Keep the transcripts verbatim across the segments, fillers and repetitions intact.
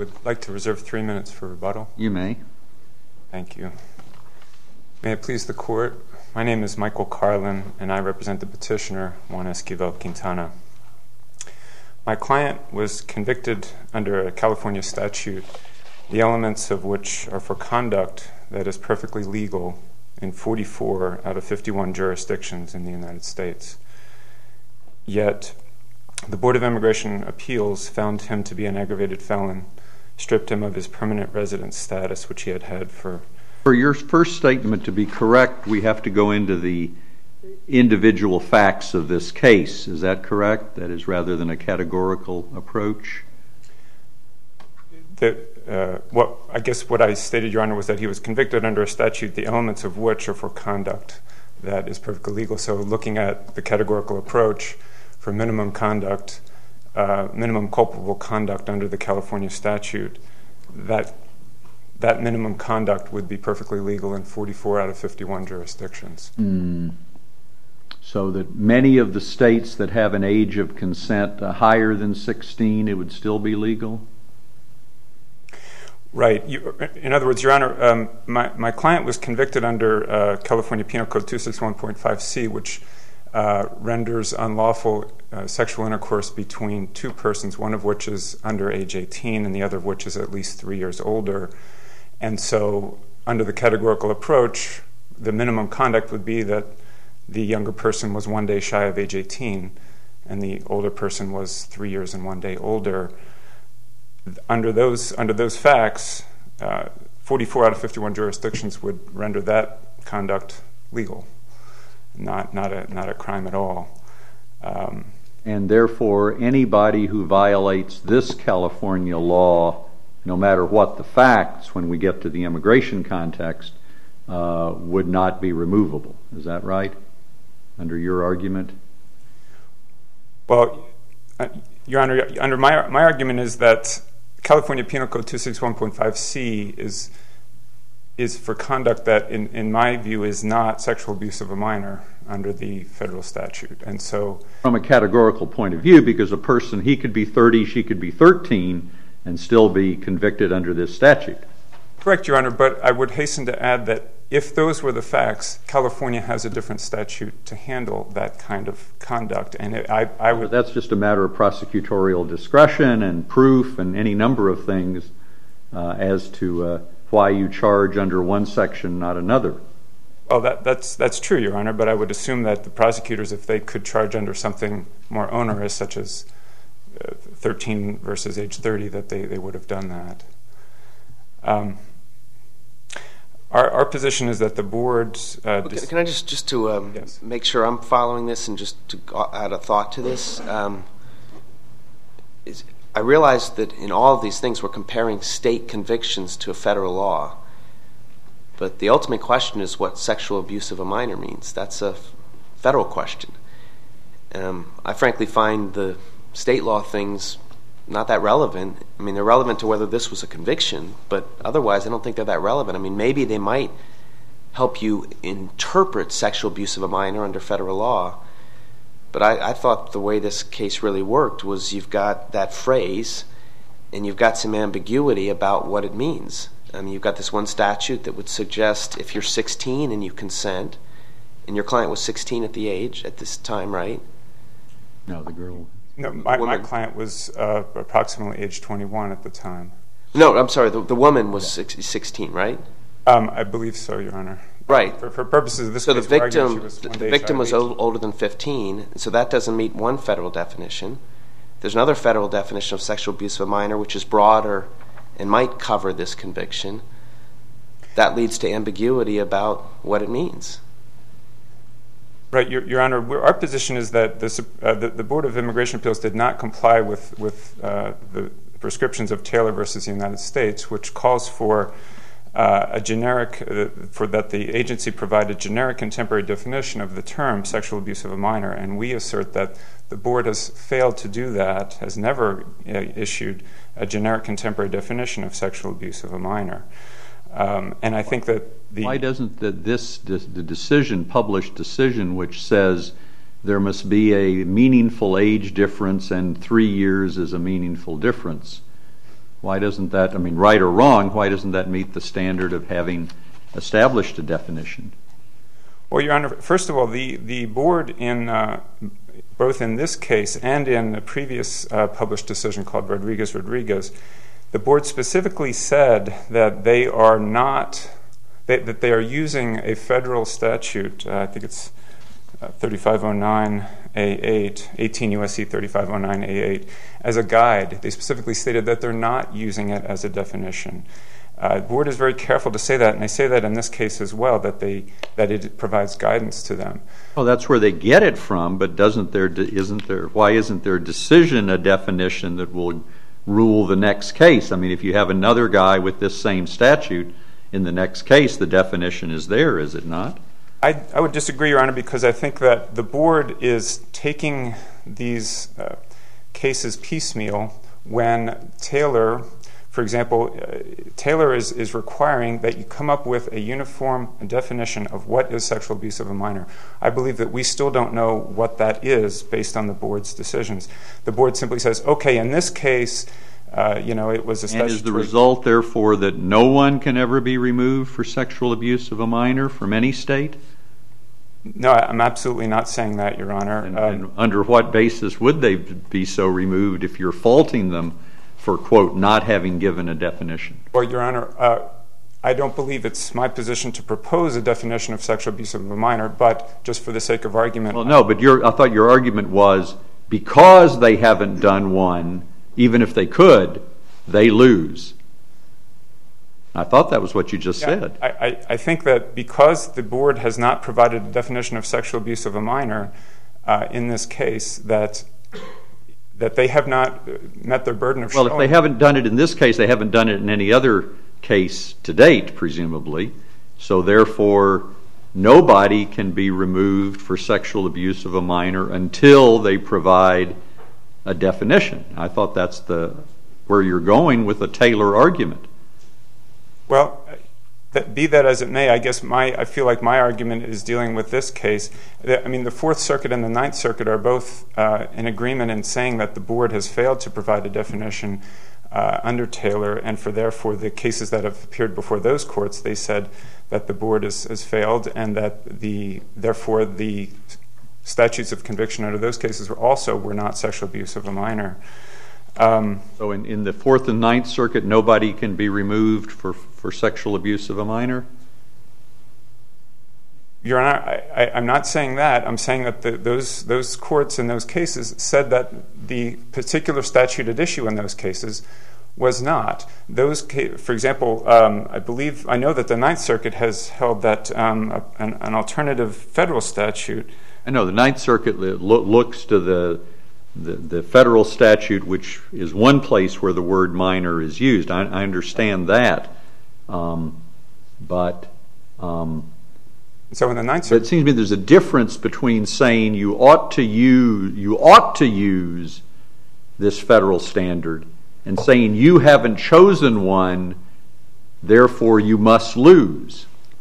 would like to reserve three minutes for rebuttal. You may. Thank you. May it please the Court, my name is Michael Carlin, and I represent the petitioner, Juan Esquivel-Quintana. My client was convicted under a California statute, the elements of which are for conduct that is perfectly legal in forty-four out of fifty-one jurisdictions in the United States. Yet, the Board of Immigration Appeals found him to be an aggravated felon, stripped him of his permanent residence status, which he had had for... For your first statement to be correct, we have to go into the individual facts of this case. Is that correct? That is, rather than a categorical approach? The, uh, what, I guess what I stated, Your Honor, was that he was convicted under a statute, the elements of which are for conduct that is perfectly legal. So looking at the categorical approach for minimum conduct, uh, minimum culpable conduct under the California statute, that that minimum conduct would be perfectly legal in forty-four out of fifty-one jurisdictions. Mm. So that many of the states that have an age of consent uh, higher than sixteen, it would still be legal? Right. You, in other words, Your Honor, um, my, my client was convicted under uh, California Penal Code two sixty-one point five C, which uh, renders unlawful uh, sexual intercourse between two persons, one of which is under age eighteen and the other of which is at least three years older. And so under the categorical approach, the minimum conduct would be that the younger person was one day shy of age eighteen and the older person was three years and one day older. Under those under those facts, uh, forty-four out of fifty-one jurisdictions would render that conduct legal, not not a not a crime at all. Um, and therefore, anybody who violates this California law, no matter what the facts, when we get to the immigration context, uh, would not be removable. Is that right? Under your argument? Well, uh, Your Honor, under my my argument is that California Penal Code two sixty-one point five C is is for conduct that, in, in my view, is not sexual abuse of a minor under the federal statute. And so, from a categorical point of view, because a person, he could be thirty, she could be thirteen, and still be convicted under this statute. Correct, Your Honor, but I would hasten to add that if those were the facts, California has a different statute to handle that kind of conduct, and it, I, I would... But that's just a matter of prosecutorial discretion and proof and any number of things uh, as to uh, why you charge under one section, not another. Well, that, that's that's true, Your Honor, but I would assume that the prosecutors, if they could charge under something more onerous, such as uh, thirteen versus age thirty, that they, they would have done that. Um, Our, our position is that the board... Uh, okay, can I just, just to um, yes. make sure I'm following this and just to add a thought to this? Um, is, I realize that in all of these things we're comparing state convictions to a federal law, but the ultimate question is what sexual abuse of a minor means. That's a federal question. Um, I frankly find the state law things not that relevant. I mean, they're relevant to whether this was a conviction, but otherwise I don't think they're that relevant. I mean, maybe they might help you interpret sexual abuse of a minor under federal law, but I, I thought the way this case really worked was you've got that phrase and you've got some ambiguity about what it means. I mean, you've got this one statute that would suggest if you're sixteen and you consent, and your client was sixteen at the age, at this time, right? No, the girl... No, my, my client was uh, approximately age twenty-one at the time. No, I'm sorry, the, the woman was sixteen, right? Um, I believe so, Your Honor. Right. For, for purposes of this so case, the victim, she was the, one the day victim shy was of old, older than fifteen, so that doesn't meet one federal definition. There's another federal definition of sexual abuse of a minor, which is broader and might cover this conviction. That leads to ambiguity about what it means. Right, Your, Your Honor, we're, our position is that this, uh, the, the Board of Immigration Appeals did not comply with, with uh, the prescriptions of Taylor versus the United States, which calls for uh, a generic, uh, for that the agency provide a generic contemporary definition of the term sexual abuse of a minor, and we assert that the Board has failed to do that, has never uh, issued a generic contemporary definition of sexual abuse of a minor. Um, and I think that the... Why doesn't the, this, the decision, published decision, which says there must be a meaningful age difference and three years is a meaningful difference, Why doesn't that, I mean, right or wrong, why doesn't that meet the standard of having established a definition? Well, Your Honor, first of all, the, the board in uh, both in this case and in a previous uh, published decision called Rodriguez-Rodriguez, the board specifically said that they are not, they, that they are using a federal statute, uh, I think it's uh, thirty-five oh nine A eight, eighteen U S C thirty-five oh nine A eight, as a guide. They specifically stated that they're not using it as a definition. Uh, the board is very careful to say that, and they say that in this case as well, that they that it provides guidance to them. Well, that's where they get it from, but doesn't there isn't there why isn't their decision a definition that will rule the next case? I mean, if you have another guy with this same statute in the next case, the definition is there, is it not? I, I would disagree, Your Honor, because I think that the board is taking these uh, cases piecemeal when Taylor, for example, uh, Taylor is, is requiring that you come up with a uniform definition of what is sexual abuse of a minor. I believe that we still don't know what that is based on the board's decisions. The board simply says, okay, in this case, uh, you know, it was a statutory... And is the result, therefore, that no one can ever be removed for sexual abuse of a minor from any state? No, I'm absolutely not saying that, Your Honor. And, um, and under what basis would they be so removed if you're faulting them for, quote, not having given a definition? Well, Your Honor, uh, I don't believe it's my position to propose a definition of sexual abuse of a minor, but just for the sake of argument... Well, no, but your, I thought your argument was because they haven't done one, even if they could, they lose. I thought that was what you just yeah, said. I, I, I think that because the board has not provided a definition of sexual abuse of a minor uh, in this case, that that they have not met their burden of well, showing... Well, if they haven't done it in this case, they haven't done it in any other case to date, presumably. So therefore, nobody can be removed for sexual abuse of a minor until they provide a definition. I thought that's the where you're going with the Taylor argument. Well, that, be that as it may, I guess my I feel like my argument is dealing with this case. I mean, the Fourth Circuit and the Ninth Circuit are both uh, in agreement in saying that the board has failed to provide a definition uh, under Taylor, and for therefore the cases that have appeared before those courts, they said that the board has, has failed, and that the therefore the statutes of conviction under those cases were also were not sexual abuse of a minor. Um, so in, in the Fourth and Ninth Circuit, nobody can be removed for, for sexual abuse of a minor? Your Honor, I, I, I'm not saying that. I'm saying that the, those those courts in those cases said that the particular statute at issue in those cases was not. Those, for example, um, I believe, I know that the Ninth Circuit has held that um, a, an, an alternative federal statute. I know the Ninth Circuit lo- looks to the The, the federal statute, which is one place where the word minor is used. I, I understand that, um, but um, so in the Ninth Circuit, it seems to me there's a difference between saying you ought to use you ought to use this federal standard and saying you haven't chosen one, therefore you must lose.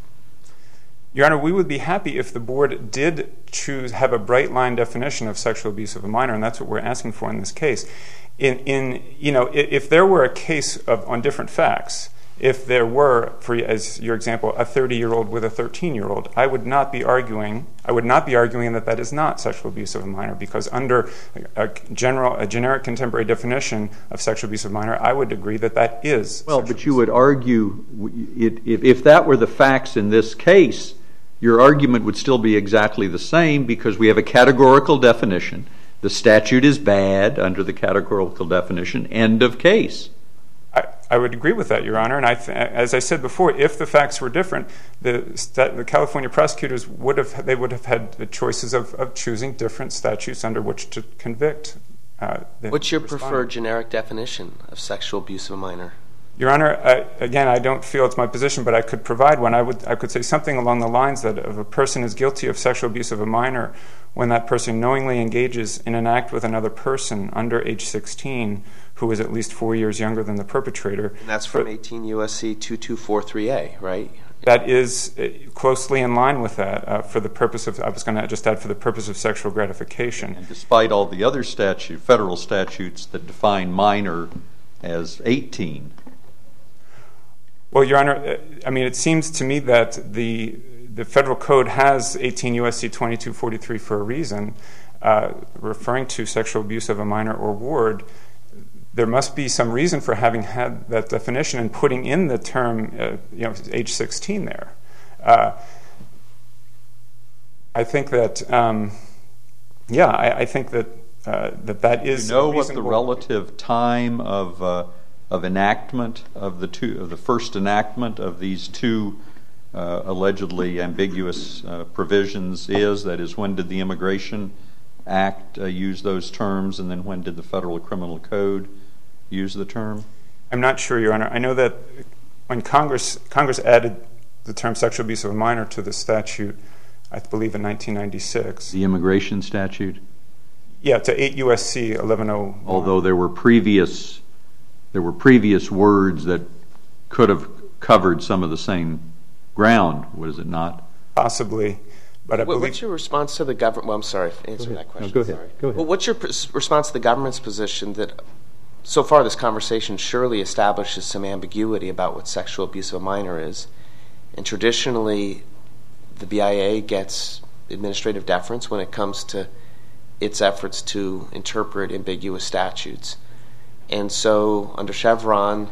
Your Honor, we would be happy if the board did choose have a bright line definition of sexual abuse of a minor, and that's what we're asking for in this case. In, in you know, if, if there were a case of on different facts, if there were, for as your example, a thirty-year-old with a thirteen-year-old, I would not be arguing. I would not be arguing that that is not sexual abuse of a minor, because under a general, a generic contemporary definition of sexual abuse of a minor, I would agree that that is. Well, but you would argue it, if, if that were the facts in this case, your argument would still be exactly the same, because we have a categorical definition. The statute is bad under the categorical definition. End of case. I, I would agree with that, Your Honor. And I th- as I said before, if the facts were different, the, st- the California prosecutors would have they would have had the choices of, of choosing different statutes under which to convict. Uh, the What's your respondent. preferred generic definition of sexual abuse of a minor? Your Honor, I, again, I don't feel it's my position, but I could provide one. I would, I could say something along the lines that if a person is guilty of sexual abuse of a minor when that person knowingly engages in an act with another person under age sixteen who is at least four years younger than the perpetrator. And that's from eighteen U S C twenty-two forty-three A, right? That is closely in line with that uh, for the purpose of, I was going to just add, for the purpose of sexual gratification. And despite all the other statute, federal statutes that define minor as eighteen. Well, Your Honor, I mean, it seems to me that the the federal code has eighteen U S C twenty-two forty-three for a reason, uh, referring to sexual abuse of a minor or ward. There must be some reason for having had that definition and putting in the term, uh, you know, age sixteen there. Uh, I think that, um, yeah, I, I think that uh, that that is. Do you know what the relative time of uh, of enactment of the two of the first enactment of these two uh, allegedly ambiguous uh, provisions is? That is, when did the Immigration Act uh, use those terms, and then when did the Federal Criminal Code use the term? I'm not sure, Your Honor. I know that when Congress Congress added the term sexual abuse of a minor to the statute, I believe in nineteen ninety-six. The immigration statute? Yeah, to eight U S C eleven oh one. Although there were previous there were previous words that could have covered some of the same ground, was it not? Possibly. But I well, believe... What's your response to the government? Well, I'm sorry for answering that question. No, go ahead. Sorry. Go ahead. Well, what's your response to the government's position that so far this conversation surely establishes some ambiguity about what sexual abuse of a minor is, and traditionally the B I A gets administrative deference when it comes to its efforts to interpret ambiguous statutes. And so under Chevron,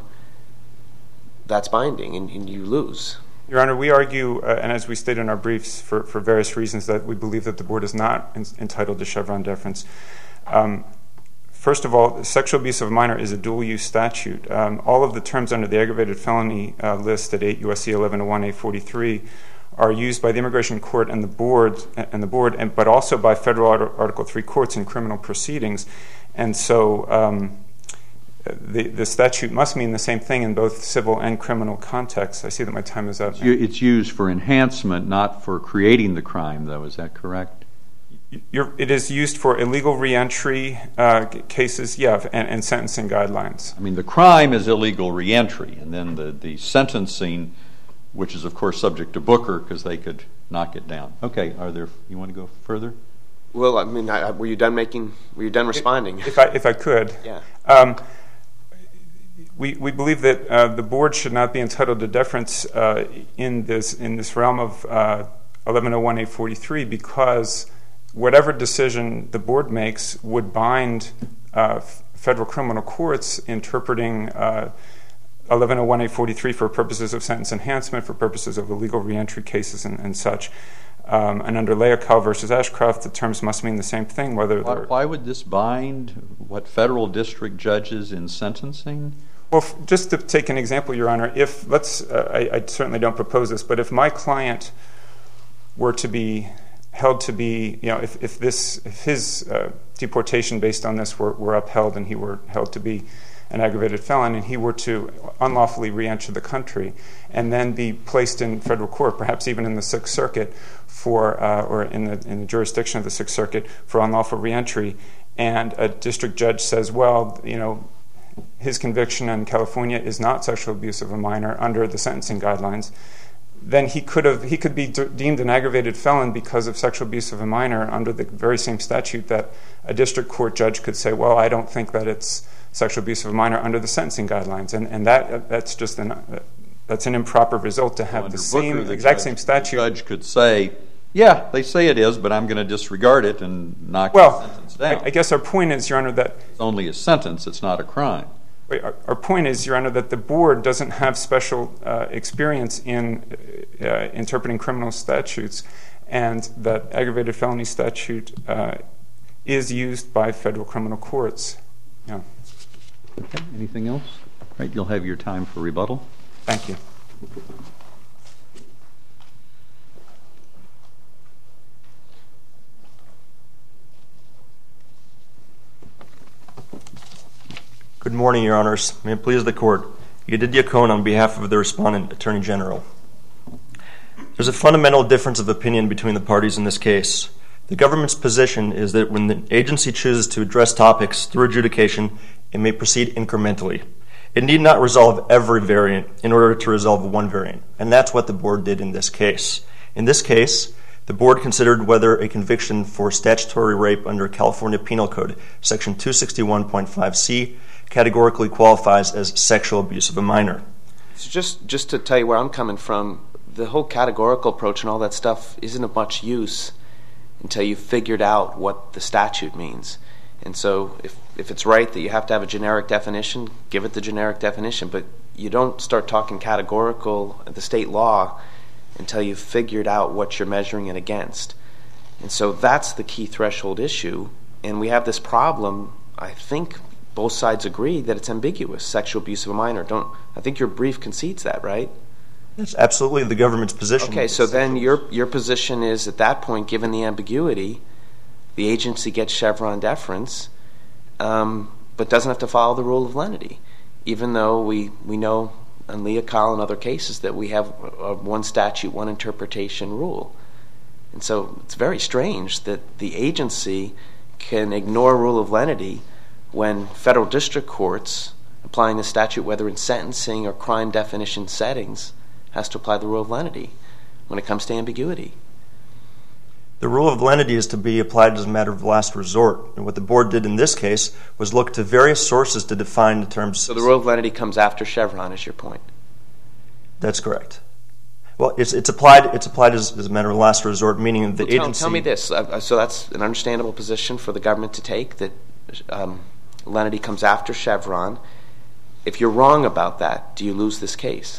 that's binding, and, and you lose. Your Honor, we argue, uh, and as we stated in our briefs, for, for various reasons, that we believe that the Board is not in, entitled to Chevron deference. Um, first of all, sexual abuse of a minor is a dual-use statute. Um, all of the terms under the aggravated felony uh, list at eight U S C eleven oh one A forty-three are used by the Immigration Court and the Board, and the Board, and, but also by federal Article three courts in criminal proceedings. And so um, the, the statute must mean the same thing in both civil and criminal contexts. I see that my time is up. It's used for enhancement, not for creating the crime, though. Is that correct? You're, it is used for illegal reentry uh, cases, yeah, and, and sentencing guidelines. I mean, the crime is illegal reentry, and then the, the sentencing, which is, of course, subject to Booker because they could knock it down. Okay, are there? You want to go further? Well, I mean, I, were you done making? Were you done responding? If I if I could, yeah. Um, we we believe that uh, the Board should not be entitled to deference uh, in this in this realm of uh, eleven oh one A forty-three because whatever decision the Board makes would bind uh, federal criminal courts interpreting Uh, eleven oh one A forty-three for purposes of sentence enhancement, for purposes of illegal reentry cases and, and such. Um, and under Leocal versus Ashcroft, the terms must mean the same thing. Whether why, why would this bind what federal district judges in sentencing? Well, f- just to take an example, Your Honor, if let's, uh, I, I certainly don't propose this, but if my client were to be held to be, you know, if, if this, if his uh, deportation based on this were, were upheld and he were held to be an aggravated felon, and he were to unlawfully re-enter the country and then be placed in federal court, perhaps even in the Sixth Circuit, for uh, or in the in the jurisdiction of the Sixth Circuit for unlawful re-entry, and a district judge says, well, you know, his conviction in California is not sexual abuse of a minor under the sentencing guidelines, then he could have he could be de- deemed an aggravated felon because of sexual abuse of a minor under the very same statute that a district court judge could say, well, I don't think that it's sexual abuse of a minor under the sentencing guidelines, and and that that's just an uh, that's an improper result to have well, the Booker, same the exact judge, same statute. The judge could say, yeah, they say it is, but I'm going to disregard it and knock well, the sentence down. I, I guess our point is, Your Honor, that it's only a sentence; it's not a crime. Wait, our, our point is, Your Honor, that the Board doesn't have special uh, experience in uh, interpreting criminal statutes, and that aggravated felony statute uh, is used by federal criminal courts. Yeah. Okay. Anything else? Right. You'll have your time for rebuttal. Thank you. Good morning, Your Honors. May it please the Court. Yedidia Cohn on behalf of the Respondent, Attorney General. There's a fundamental difference of opinion between the parties in this case. The government's position is that when the agency chooses to address topics through adjudication, it may proceed incrementally. It need not resolve every variant in order to resolve one variant, and that's what the Board did in this case. In this case, the Board considered whether a conviction for statutory rape under California Penal Code, Section two sixty-one point five C, categorically qualifies as sexual abuse of a minor. So just, just to tell you where I'm coming from, the whole categorical approach and all that stuff isn't of much use until you've figured out what the statute means. And so if, if it's right that you have to have a generic definition, give it the generic definition, but you don't start talking categorical at the state law until you've figured out what you're measuring it against. And so that's the key threshold issue, and we have this problem. I think both sides agree that it's ambiguous, sexual abuse of a minor. Don't I think your brief concedes that, right? That's absolutely the government's position. Okay, so then your your position is at that point, given the ambiguity, the agency gets Chevron deference, um, but doesn't have to follow the rule of lenity, even though we, we know in Leocal and other cases that we have a one statute, one interpretation rule. And so it's very strange that the agency can ignore rule of lenity when federal district courts, applying the statute whether in sentencing or crime definition settings, has to apply the rule of lenity when it comes to ambiguity. The rule of lenity is to be applied as a matter of last resort. And what the board did in this case was look to various sources to define the terms. So the rule of lenity comes after Chevron, is your point? That's correct. Well, it's it's applied it's applied as, as a matter of last resort, meaning the well, tell, agency. Tell me this. Uh, so that's an understandable position for the government to take, that um, lenity comes after Chevron. If you're wrong about that, do you lose this case?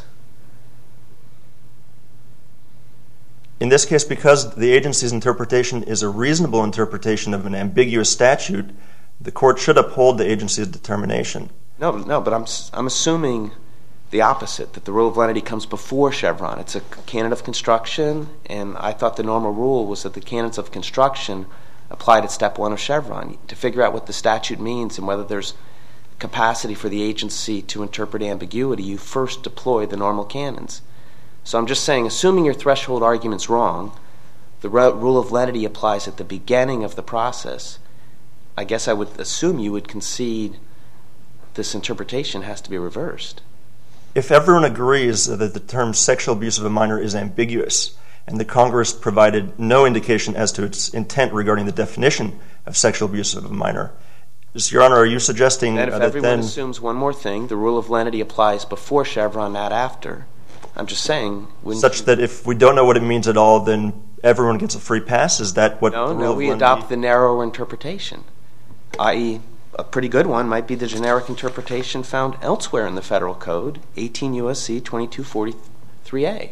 In this case, because the agency's interpretation is a reasonable interpretation of an ambiguous statute, the court should uphold the agency's determination. No, no, but I'm I'm assuming the opposite, that the rule of lenity comes before Chevron. It's a canon of construction, and I thought the normal rule was that the canons of construction applied at step one of Chevron. To figure out what the statute means and whether there's capacity for the agency to interpret ambiguity, you first deploy the normal canons. So I'm just saying, assuming your threshold argument's wrong, the rule of lenity applies at the beginning of the process. I guess I would assume you would concede this interpretation has to be reversed. If everyone agrees that the term sexual abuse of a minor is ambiguous, and the Congress provided no indication as to its intent regarding the definition of sexual abuse of a minor, Your Honor, are you suggesting that if uh, everyone that then assumes one more thing, the rule of lenity applies before Chevron, not after? I'm just saying. Such you, that if we don't know what it means at all, then everyone gets a free pass? Is that what no, the rule no, of we lenity? adopt the narrower interpretation, that is a pretty good one might be the generic interpretation found elsewhere in the federal code, eighteen U S C twenty-two forty-three A.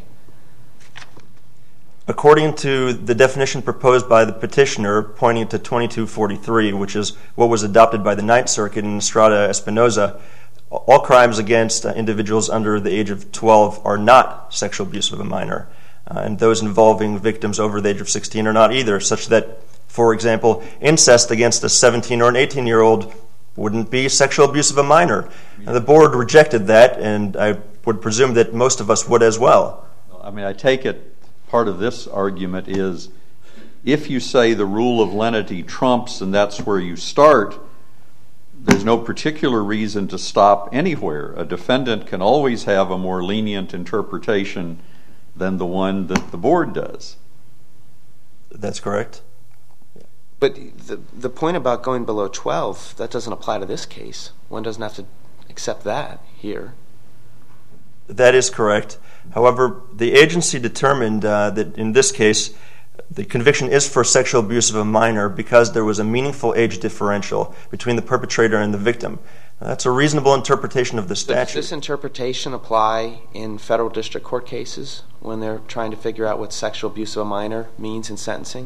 According to the definition proposed by the petitioner, pointing to twenty-two forty-three, which is what was adopted by the Ninth Circuit in Estrada Espinoza, all crimes against uh, individuals under the age of twelve are not sexual abuse of a minor, uh, and those involving victims over the age of sixteen are not either, such that, for example, incest against a seventeen or an eighteen-year-old wouldn't be sexual abuse of a minor. And the board rejected that, and I would presume that most of us would as well. I mean, I take it part of this argument is if you say the rule of lenity trumps and that's where you start, there's no particular reason to stop anywhere. A defendant can always have a more lenient interpretation than the one that the board does. That's correct. But the the point about going below twelve, that doesn't apply to this case. One doesn't have to accept that here. That is correct. However, the agency determined uh, that in this case, the conviction is for sexual abuse of a minor because there was a meaningful age differential between the perpetrator and the victim. Now, that's a reasonable interpretation of the statute. Does this interpretation apply in federal district court cases when they're trying to figure out what sexual abuse of a minor means in sentencing?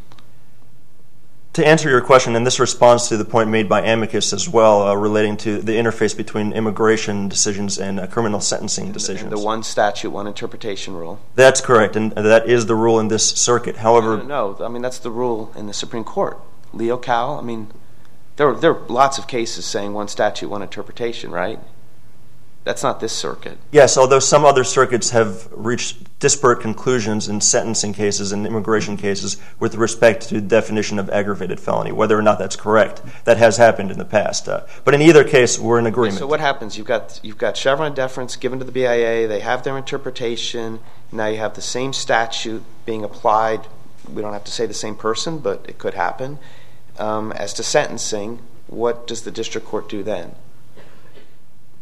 To answer your question, and this responds to the point made by amicus as well, uh, relating to the interface between immigration decisions and uh, criminal sentencing and decisions. The, and the one statute, one interpretation rule. That's correct, and that is the rule in this circuit. However, no, no, no. I mean that's the rule in the Supreme Court. Leocal. I mean, there are, there are lots of cases saying one statute, one interpretation, right? That's not this circuit. Yes, although some other circuits have reached disparate conclusions in sentencing cases and immigration cases with respect to the definition of aggravated felony, whether or not that's correct. That has happened in the past. Uh, but in either case, we're in agreement. So what happens? You've got you've got Chevron deference given to the B I A. They have their interpretation. Now you have the same statute being applied. We don't have to say the same person, but it could happen. Um, as to sentencing, what does the district court do then?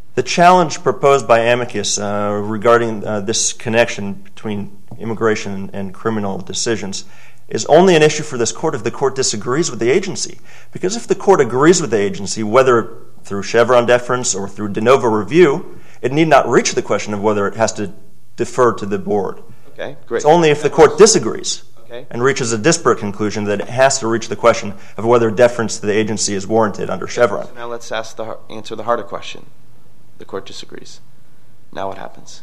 The challenge proposed by amicus uh, regarding uh, this connection between immigration and criminal decisions is only an issue for this court if the court disagrees with the agency. Because if the court agrees with the agency, whether through Chevron deference or through de novo review, it need not reach the question of whether it has to defer to the board. Okay, great. It's only if the court disagrees okay. and reaches a disparate conclusion that it has to reach the question of whether deference to the agency is warranted under Chevron. So now let's ask the answer the harder question. The court disagrees. Now what happens?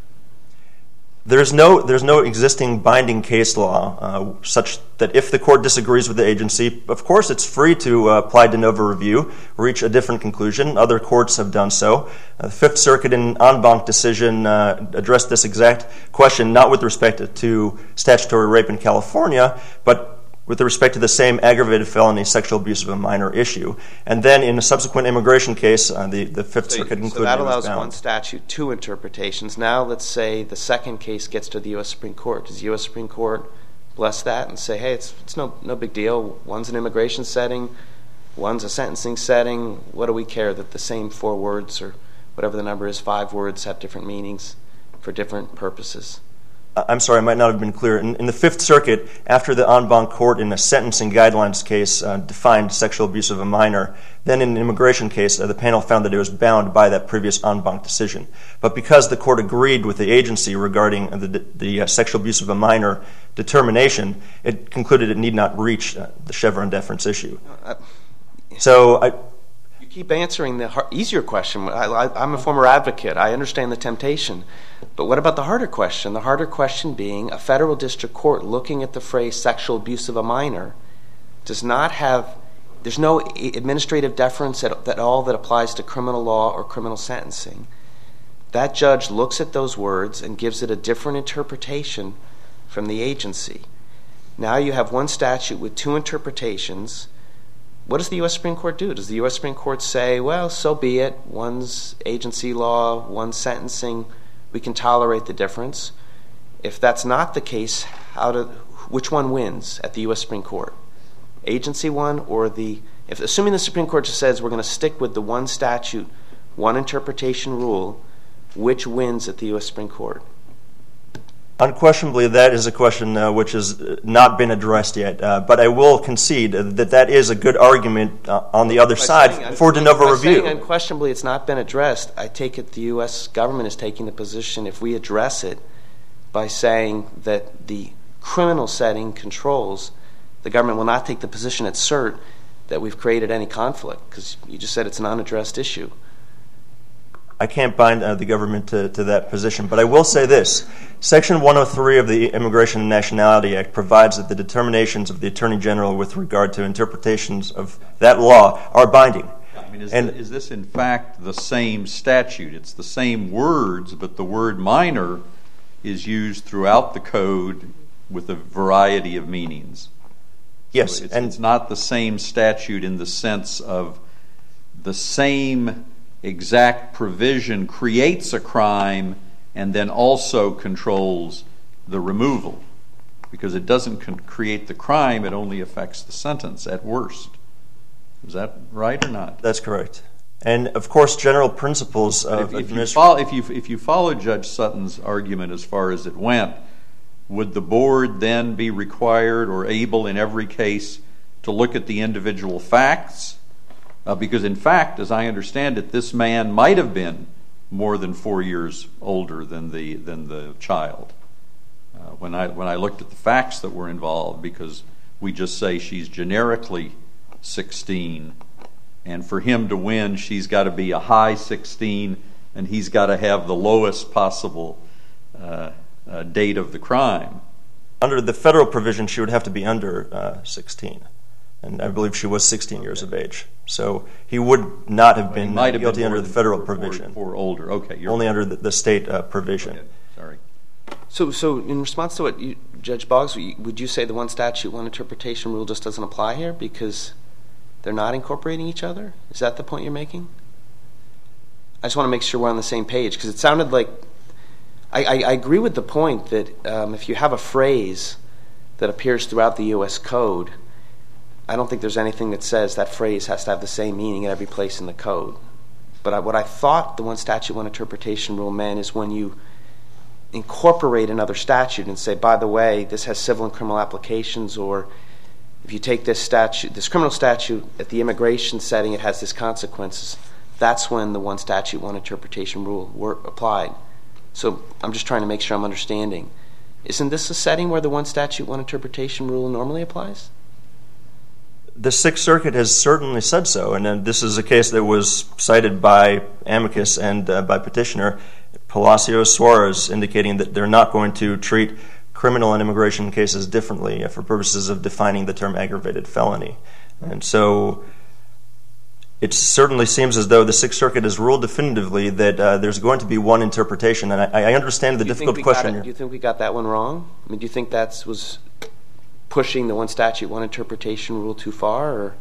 There's no there's no existing binding case law uh, such that if the court disagrees with the agency, of course it's free to uh, apply de novo review, reach a different conclusion. Other courts have done so. Uh, the Fifth Circuit in en banc decision uh, addressed this exact question, not with respect to statutory rape in California, but with respect to the same aggravated felony sexual abuse of a minor issue. And then in a subsequent immigration case, uh, the, the Fifth so, Circuit concluded so that it was allows bound. one statute, two interpretations. Now let's say the second case gets to the U S Supreme Court. Does the U S Supreme Court bless that and say, hey, it's it's no no big deal. One's an immigration setting, one's a sentencing setting. What do we care that the same four words or whatever the number is, five words, have different meanings for different purposes? I'm sorry, I might not have been clear. In, in the Fifth Circuit, after the en banc court in a sentencing guidelines case uh, defined sexual abuse of a minor, then in an immigration case, uh, the panel found that it was bound by that previous en banc decision. But because the court agreed with the agency regarding the, the uh, sexual abuse of a minor determination, it concluded it need not reach uh, the Chevron deference issue. Uh, so I... You keep answering the hard, easier question. I, I, I'm a former advocate. I understand the temptation. But what about the harder question? The harder question being a federal district court looking at the phrase sexual abuse of a minor does not have, there's no administrative deference at, at all that applies to criminal law or criminal sentencing. That judge looks at those words and gives it a different interpretation from the agency. Now you have one statute with two interpretations. What does the U S Supreme Court do? Does the U S Supreme Court say, well, so be it, one's agency law, one's sentencing, we can tolerate the difference? If that's not the case, how do, which one wins at the U S Supreme Court? Agency one or the, if assuming the Supreme Court just says we're going to stick with the one statute, one interpretation rule, which wins at the U S Supreme Court? Unquestionably, that is a question uh, which has not been addressed yet. Uh, but I will concede that that is a good argument uh, on the other by side saying, for de novo by review. Saying unquestionably it's not been addressed, I take it the U S government is taking the position, if we address it by saying that the criminal setting controls, the government will not take the position at cert that we've created any conflict, because you just said it's an unaddressed issue. I can't bind uh, the government to, to that position, but I will say this. Section one oh three of the Immigration and Nationality Act provides that the determinations of the Attorney General with regard to interpretations of that law are binding. I mean, is, and, the, is this in fact the same statute? It's the same words, but the word minor is used throughout the code with a variety of meanings. yes. So it's, and it's not the same statute in the sense of the same exact provision creates a crime and then also controls the removal. Because it doesn't con- create the crime, it only affects the sentence at worst. Is that right or not? That's correct. And, of course, general principles of If, if, you administration... follow, if, you, if you follow Judge Sutton's argument as far as it went, would the board then be required or able in every case to look at the individual facts? Uh, because, in fact, as I understand it, this man might have been more than four years older than the than the child. Uh, when I when I looked at the facts that were involved, because we just say she's generically sixteen, and for him to win, she's got to be a high sixteen, and he's got to have the lowest possible uh, uh, date of the crime. Under the federal provision, she would have to be under uh, sixteen. And I believe she was sixteen years of age. So he would not have been might have guilty been under the federal for, provision. For, for older, okay. You're Only under the, the state uh, provision. okay. Sorry. So, so in response to what you, Judge Boggs, would you say the one statute, one interpretation rule just doesn't apply here because they're not incorporating each other? Is that the point you're making? I just want to make sure we're on the same page, because it sounded like I, I, I agree with the point that um, if you have a phrase that appears throughout the U S Code, I don't think there's anything that says that phrase has to have the same meaning in every place in the code. But I, what I thought the one statute, one interpretation rule meant is when you incorporate another statute and say, by the way, this has civil and criminal applications, or if you take this statute, this criminal statute at the immigration setting, it has these consequences. That's when the one statute, one interpretation rule were applied. So I'm just trying to make sure I'm understanding. Isn't this a setting where the one statute, one interpretation rule normally applies? The Sixth Circuit has certainly said so, and uh, this is a case that was cited by amicus and uh, by petitioner Palacios Suarez, indicating that they're not going to treat criminal and immigration cases differently uh, for purposes of defining the term aggravated felony. And so it certainly seems as though the Sixth Circuit has ruled definitively that uh, there's going to be one interpretation, and I, I understand the difficult question here. Do you think we got that one wrong? I mean, do you think that was pushing the one statute, one interpretation rule too far? Or?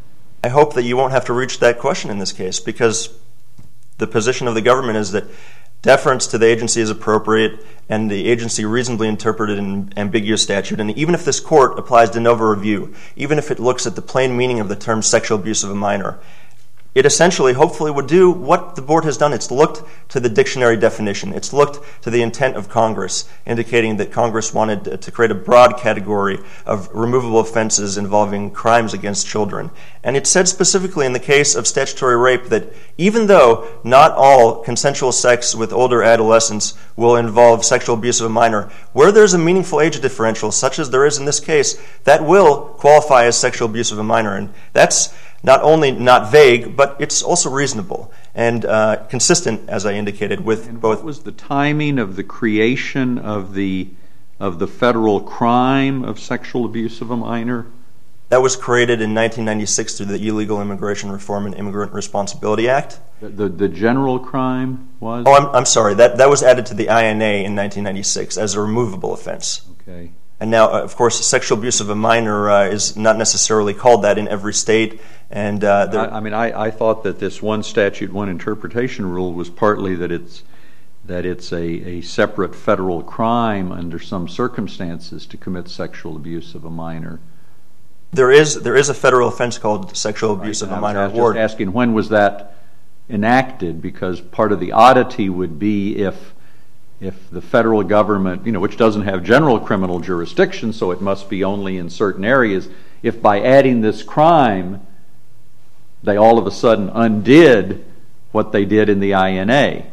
I hope that you won't have to reach that question in this case, because the position of the government is that deference to the agency is appropriate, and the agency reasonably interpreted an ambiguous statute. And even if this court applies de novo review, even if it looks at the plain meaning of the term sexual abuse of a minor, it essentially, hopefully, would do what the board has done. It's looked to the dictionary definition. It's looked to the intent of Congress, indicating that Congress wanted to create a broad category of removable offenses involving crimes against children. And it said specifically in the case of statutory rape that even though not all consensual sex with older adolescents will involve sexual abuse of a minor, where there's a meaningful age differential, such as there is in this case, that will qualify as sexual abuse of a minor. And that's not only not vague, but it's also reasonable and uh, consistent, as I indicated, with and both. What was the timing of the creation of the of the federal crime of sexual abuse of a minor? That was created in nineteen ninety-six through the Illegal Immigration Reform and Immigrant Responsibility Act. The the, the general crime was? Oh, I'm, I'm sorry. That that was added to the I N A in nineteen ninety-six as a removable offense. Okay. And now, uh, of course, sexual abuse of a minor uh, is not necessarily called that in every state. And uh, I, I mean, I, I thought that this one statute, one interpretation rule was partly that it's that it's a, a separate federal crime under some circumstances to commit sexual abuse of a minor. There is there is a federal offense called sexual abuse Right, of a I minor. was just asking, when was that enacted? Because part of the oddity would be if if the federal government, you know, which doesn't have general criminal jurisdiction, so it must be only in certain areas, if by adding this crime they all of a sudden undid what they did in the I N A.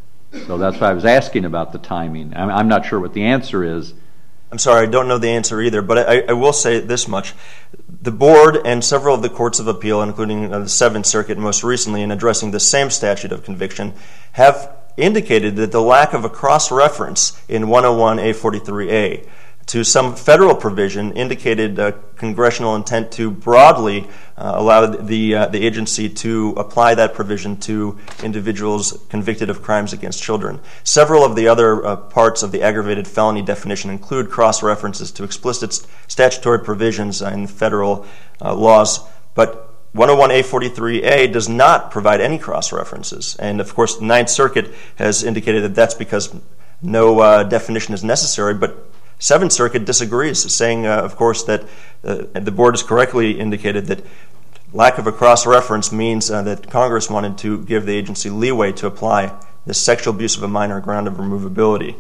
So that's why I was asking about the timing. I'm, I'm not sure what the answer is. I'm sorry, I don't know the answer either, but I, I will say this much. The board and several of the courts of appeal, including the Seventh Circuit most recently in addressing the same statute of conviction, have indicated that the lack of a cross-reference in one oh one A forty-three A to some federal provision indicated uh, congressional intent to broadly uh, allow the uh, the agency to apply that provision to individuals convicted of crimes against children. Several of the other uh, parts of the aggravated felony definition include cross-references to explicit st- statutory provisions uh, in federal uh, laws, but one oh one A forty-three A does not provide any cross-references. And, of course, the Ninth Circuit has indicated that that's because no uh, definition is necessary, but Seventh Circuit disagrees, saying, uh, of course, that uh, the board has correctly indicated that lack of a cross-reference means uh, that Congress wanted to give the agency leeway to apply the sexual abuse of a minor ground of removability.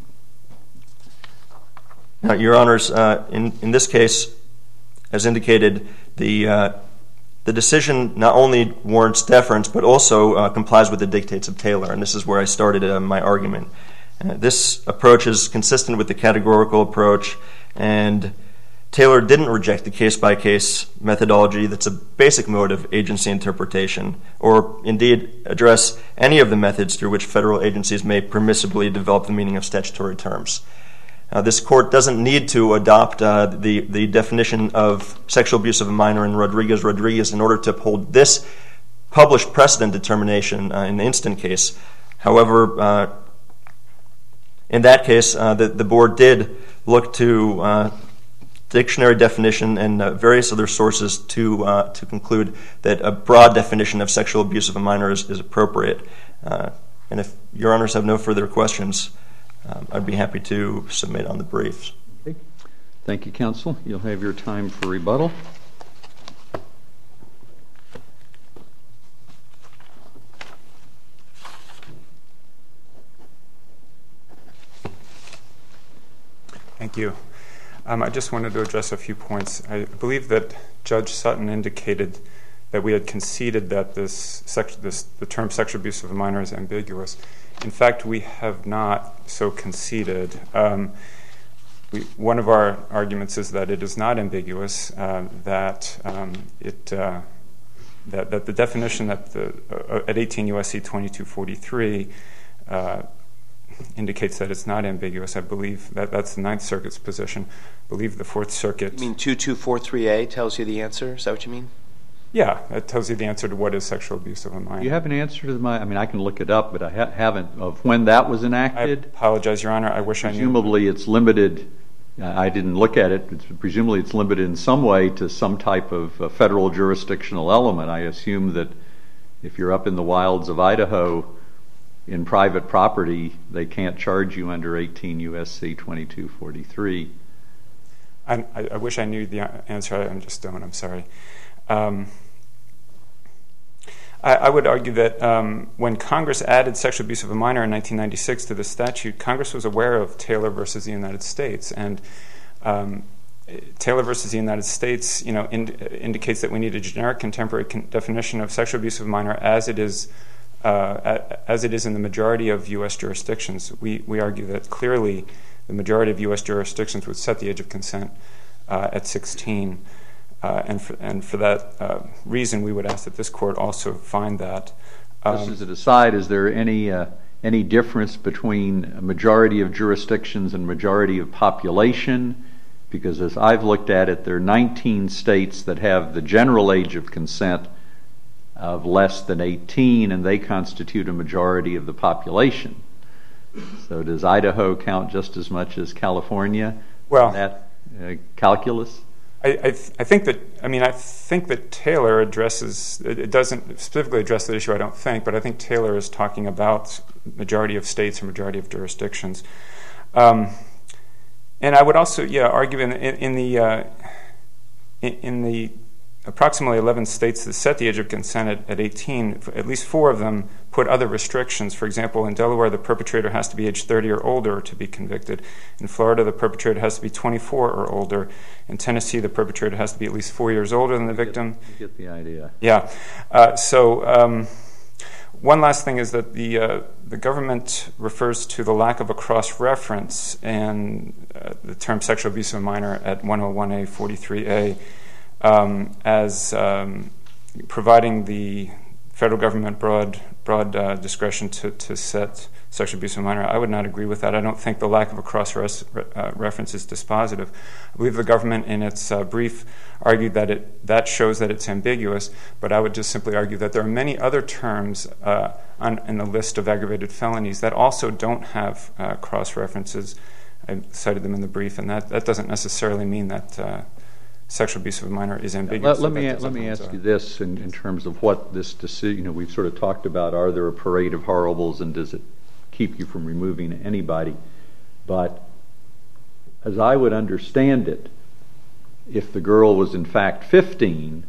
Now, Your Honors, uh, in, in this case, as indicated, the uh, the decision not only warrants deference, but also uh, complies with the dictates of Taylor, and this is where I started uh, my argument. Uh, this approach is consistent with the categorical approach, and Taylor didn't reject the case-by-case methodology that's a basic mode of agency interpretation, or indeed address any of the methods through which federal agencies may permissibly develop the meaning of statutory terms. Uh, this court doesn't need to adopt uh, the, the definition of sexual abuse of a minor in Rodriguez-Rodriguez in order to uphold this published precedent determination uh, in the instant case. However, uh, in that case, uh, the, the board did look to uh, dictionary definition and uh, various other sources to uh, to conclude that a broad definition of sexual abuse of a minor is, is appropriate. Uh, and if Your Honors have no further questions, Um, I'd be happy to submit on the briefs. Okay. Thank you, counsel. You'll have your time for rebuttal. you. Um, I just wanted to address a few points. I believe that Judge Sutton indicated that we had conceded that this, sex, this the term sexual abuse of a minor is ambiguous. In fact, we have not so conceded. Um, we, one of our arguments is that it is not ambiguous, uh, that um, it uh, that, that the definition that the, uh, at eighteen U S C twenty-two forty-three uh, indicates that it's not ambiguous. I believe that that's the Ninth Circuit's position. I believe the Fourth Circuit... You mean twenty-two forty-three A tells you the answer? Is that what you mean? Yeah, it tells you the answer to what is sexual abuse of a minor. Do you have an answer to my... I mean, I can look it up, but I ha- haven't... Of when that was enacted? I apologize, Your Honor. I wish I knew. Presumably it's limited... I didn't look at it. It's, presumably it's limited in some way to some type of uh, federal jurisdictional element. I assume that if you're up in the wilds of Idaho in private property, they can't charge you under eighteen U S C twenty-two forty-three. I, I wish I knew the answer. I just don't. I'm sorry. Um, I, I would argue that um, when Congress added sexual abuse of a minor in nineteen ninety-six to the statute, Congress was aware of Taylor versus the United States, and um, Taylor versus the United States, you know, ind- indicates that we need a generic contemporary con- definition of sexual abuse of a minor as it is uh, as it is in the majority of U S jurisdictions. We we argue that clearly the majority of U S jurisdictions would set the age of consent uh, at sixteen. Uh, and, for, and for that uh, reason, we would ask that this court also find that. Um, Just as an aside, is there any uh, any difference between a majority of jurisdictions and majority of population? Because as I've looked at it, there are nineteen states that have the general age of consent of less than eighteen, and they constitute a majority of the population. So does Idaho count just as much as California? Well, that uh, calculus? I, I, th- I think that I mean I think that Taylor addresses it, it doesn't specifically address the issue, I don't think, but I think Taylor is talking about majority of states or majority of jurisdictions, um, and I would also yeah argue in, in, in the uh, in, in the approximately eleven states that set the age of consent at, at eighteen, at least four of them put other restrictions. For example, in Delaware, the perpetrator has to be age thirty or older to be convicted. In Florida, the perpetrator has to be twenty-four or older. In Tennessee, the perpetrator has to be at least four years older than the victim. You get the idea. Yeah. Uh, so um, one last thing is that the uh, the government refers to the lack of a cross-reference and uh, the term sexual abuse of a minor at one oh one A forty-three A um, as um, providing the federal government broad broad uh, discretion to, to set sexual abuse of a minor. I would not agree with that. I don't think the lack of a cross-reference is dispositive. I believe the government in its uh, brief argued that it that shows that it's ambiguous, but I would just simply argue that there are many other terms uh, on, in the list of aggravated felonies that also don't have uh, cross-references. I cited them in the brief, and that, that doesn't necessarily mean that uh, sexual abuse of a minor is ambiguous. Let, let me let me ask you this in, in terms of what this decision, you know, we've sort of talked about, are there a parade of horribles and does it keep you from removing anybody? But as I would understand it, if the girl was in fact fifteen,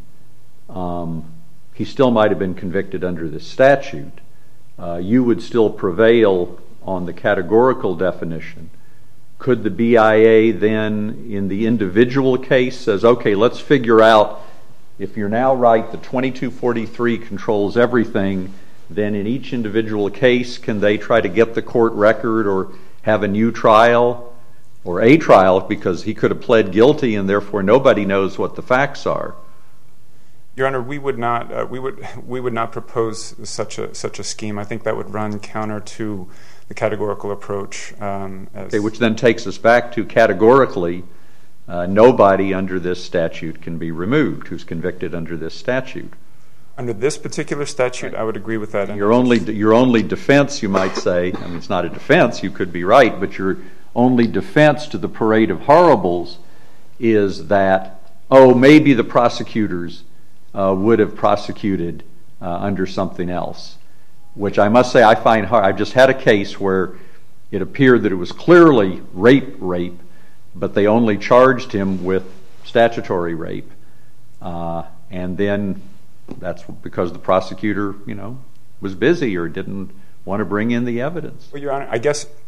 um, he still might have been convicted under this statute. Uh, you would still prevail on the categorical definition. Could the B I A then, in the individual case, says, okay, let's figure out, if you're now right, the twenty-two forty-three controls everything, then in each individual case, can they try to get the court record or have a new trial or a trial, because he could have pled guilty and therefore nobody knows what the facts are? Your Honor, we would not uh, we would we would not propose such a such a scheme. I think that would run counter to the categorical approach. Um, as okay, which then takes us back to categorically, uh, nobody under this statute can be removed who's convicted under this statute. Under this particular statute, I would agree with that. Your only your only defense, you might say, I mean, it's not a defense, you could be right, but your only defense to the parade of horribles is that, oh, maybe the prosecutors uh, would have prosecuted uh, under something else, which I must say I find hard. I've just had a case where it appeared that it was clearly rape, rape, but they only charged him with statutory rape, uh, and then that's because the prosecutor, you know, was busy or didn't want to bring in the evidence. Well, Your Honor, I guess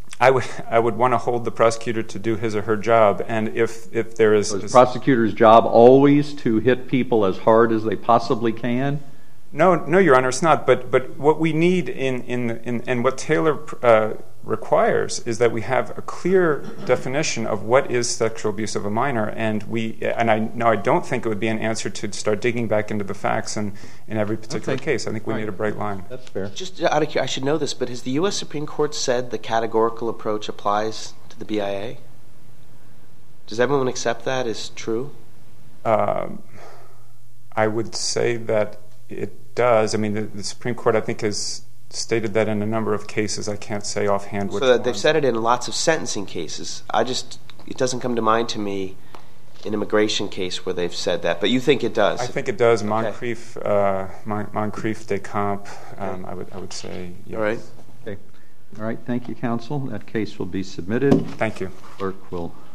I would I would want to hold the prosecutor to do his or her job, and if if there is, is the prosecutor's job always to hit people as hard as they possibly can? No, no, Your Honor, it's not. But but what we need in in, in and what Taylor uh, requires is that we have a clear definition of what is sexual abuse of a minor, and we and I now I don't think it would be an answer to start digging back into the facts in, in every particular okay. case. I think we All need right. a bright line. That's fair. Just out of curiosity, I should know this, but has the U S Supreme Court said the categorical approach applies to the B I A? Does everyone accept that as true? Um, I would say that it does. I mean, the, the Supreme Court, I think, has stated that in a number of cases. I can't say offhand which So one. they've said it in lots of sentencing cases. I just, it doesn't come to mind to me an immigration case where they've said that, but you think it does? I think it does. Moncrief, uh, Mon- Moncrief de Camp, um, I would I would say yes. All right. Okay. All right. Thank you, counsel. That case will be submitted. Thank you. Clerk will